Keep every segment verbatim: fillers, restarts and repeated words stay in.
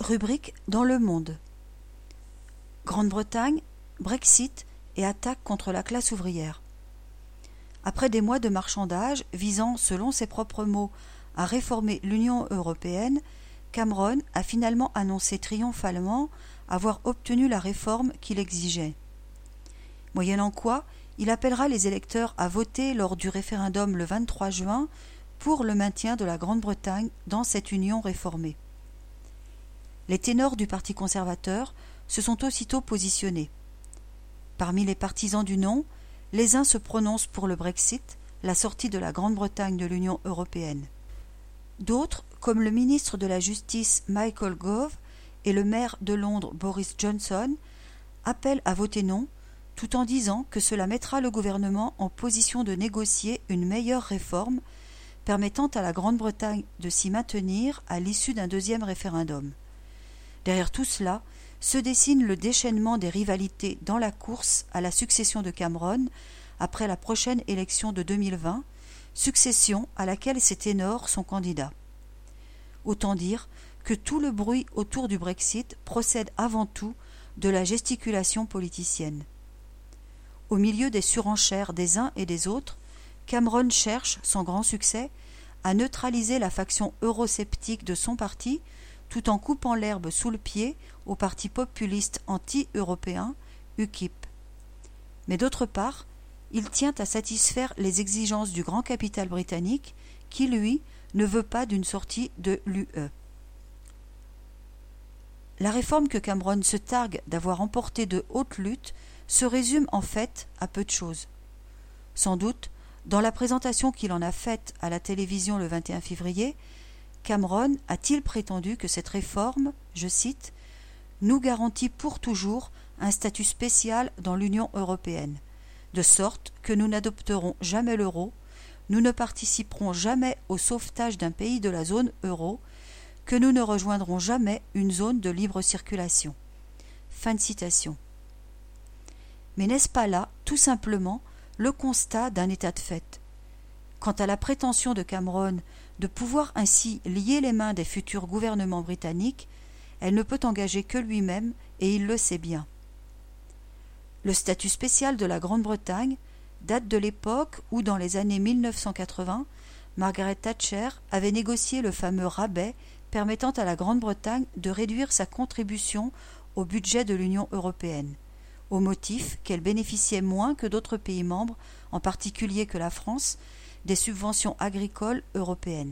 Rubrique dans le monde. Grande-Bretagne, Brexit et attaque contre la classe ouvrière. Après des mois de marchandage visant, selon ses propres mots, à réformer l'Union européenne, Cameron a finalement annoncé triomphalement avoir obtenu la réforme qu'il exigeait. Moyennant quoi, il appellera les électeurs à voter lors du référendum le vingt-trois juin pour le maintien de la Grande-Bretagne dans cette union réformée. Les ténors du Parti conservateur se sont aussitôt positionnés. Parmi les partisans du non, les uns se prononcent pour le Brexit, la sortie de la Grande-Bretagne de l'Union européenne. D'autres, comme le ministre de la Justice Michael Gove et le maire de Londres Boris Johnson, appellent à voter non, tout en disant que cela mettra le gouvernement en position de négocier une meilleure réforme permettant à la Grande-Bretagne de s'y maintenir à l'issue d'un deuxième référendum. Derrière tout cela se dessine le déchaînement des rivalités dans la course à la succession de Cameron après la prochaine élection de deux mille vingt, succession à laquelle ces ténors sont candidats. Autant dire que tout le bruit autour du Brexit procède avant tout de la gesticulation politicienne. Au milieu des surenchères des uns et des autres, Cameron cherche, sans grand succès, à neutraliser la faction eurosceptique de son parti tout en coupant l'herbe sous le pied au parti populiste anti-européen U KIP. Mais d'autre part, il tient à satisfaire les exigences du grand capital britannique qui, lui, ne veut pas d'une sortie de l'U E. La réforme que Cameron se targue d'avoir emportée de haute lutte se résume en fait à peu de choses. Sans doute, dans la présentation qu'il en a faite à la télévision le vingt et un février, Cameron a-t-il prétendu que cette réforme, je cite, « nous garantit pour toujours un statut spécial dans l'Union européenne, de sorte que nous n'adopterons jamais l'euro, nous ne participerons jamais au sauvetage d'un pays de la zone euro, que nous ne rejoindrons jamais une zone de libre circulation. » Fin de citation. Mais n'est-ce pas là, tout simplement, le constat d'un état de fait? Quant à la prétention de Cameron de pouvoir ainsi lier les mains des futurs gouvernements britanniques, elle ne peut engager que lui-même, et il le sait bien. Le statut spécial de la Grande-Bretagne date de l'époque où, dans les années mille neuf cent quatre-vingts, Margaret Thatcher avait négocié le fameux rabais permettant à la Grande-Bretagne de réduire sa contribution au budget de l'Union européenne, au motif qu'elle bénéficiait moins que d'autres pays membres, en particulier que la France, des subventions agricoles européennes.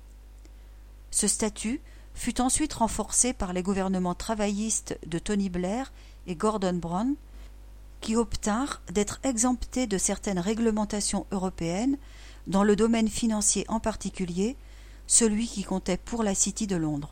Ce statut fut ensuite renforcé par les gouvernements travaillistes de Tony Blair et Gordon Brown, qui obtinrent d'être exemptés de certaines réglementations européennes, dans le domaine financier en particulier, celui qui comptait pour la City de Londres.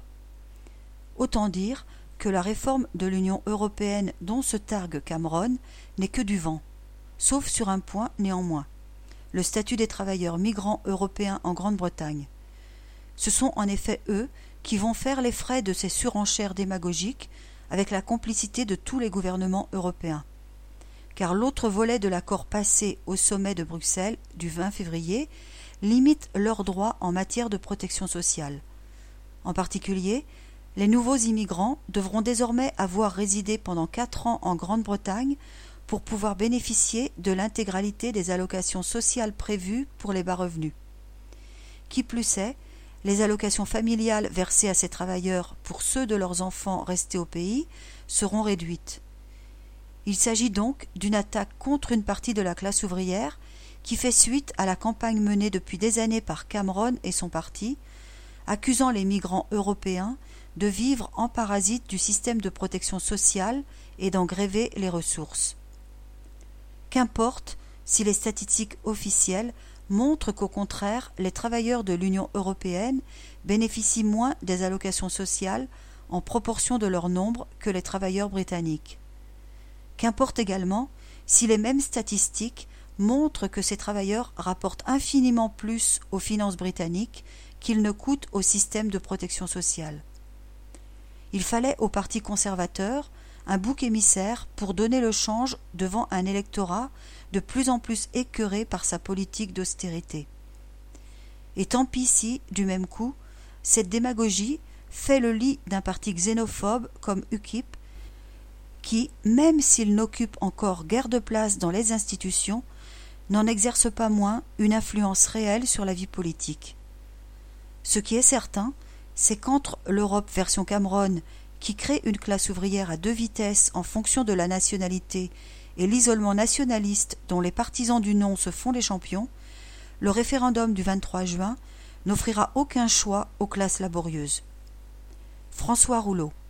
Autant dire que la réforme de l'Union européenne dont se targue Cameron n'est que du vent, sauf sur un point néanmoins, le statut des travailleurs migrants européens en Grande-Bretagne. Ce sont en effet eux qui vont faire les frais de ces surenchères démagogiques avec la complicité de tous les gouvernements européens. Car l'autre volet de l'accord passé au sommet de Bruxelles du vingt février limite leurs droits en matière de protection sociale. En particulier, les nouveaux immigrants devront désormais avoir résidé pendant quatre ans en Grande-Bretagne pour pouvoir bénéficier de l'intégralité des allocations sociales prévues pour les bas revenus. Qui plus est, les allocations familiales versées à ces travailleurs pour ceux de leurs enfants restés au pays seront réduites. Il s'agit donc d'une attaque contre une partie de la classe ouvrière qui fait suite à la campagne menée depuis des années par Cameron et son parti, accusant les migrants européens de vivre en parasite du système de protection sociale et d'en gréver les ressources. Qu'importe si les statistiques officielles montrent qu'au contraire, les travailleurs de l'Union européenne bénéficient moins des allocations sociales en proportion de leur nombre que les travailleurs britanniques. Qu'importe également si les mêmes statistiques montrent que ces travailleurs rapportent infiniment plus aux finances britanniques qu'ils ne coûtent au système de protection sociale. Il fallait au Parti conservateur un bouc émissaire pour donner le change devant un électorat de plus en plus écœuré par sa politique d'austérité. Et tant pis si, du même coup, cette démagogie fait le lit d'un parti xénophobe comme U K I P, qui, même s'il n'occupe encore guère de place dans les institutions, n'en exerce pas moins une influence réelle sur la vie politique. Ce qui est certain, c'est qu'entre l'Europe version Cameron, qui crée une classe ouvrière à deux vitesses en fonction de la nationalité, et l'isolement nationaliste dont les partisans du non se font les champions, le référendum du vingt-trois juin n'offrira aucun choix aux classes laborieuses. François Rouleau.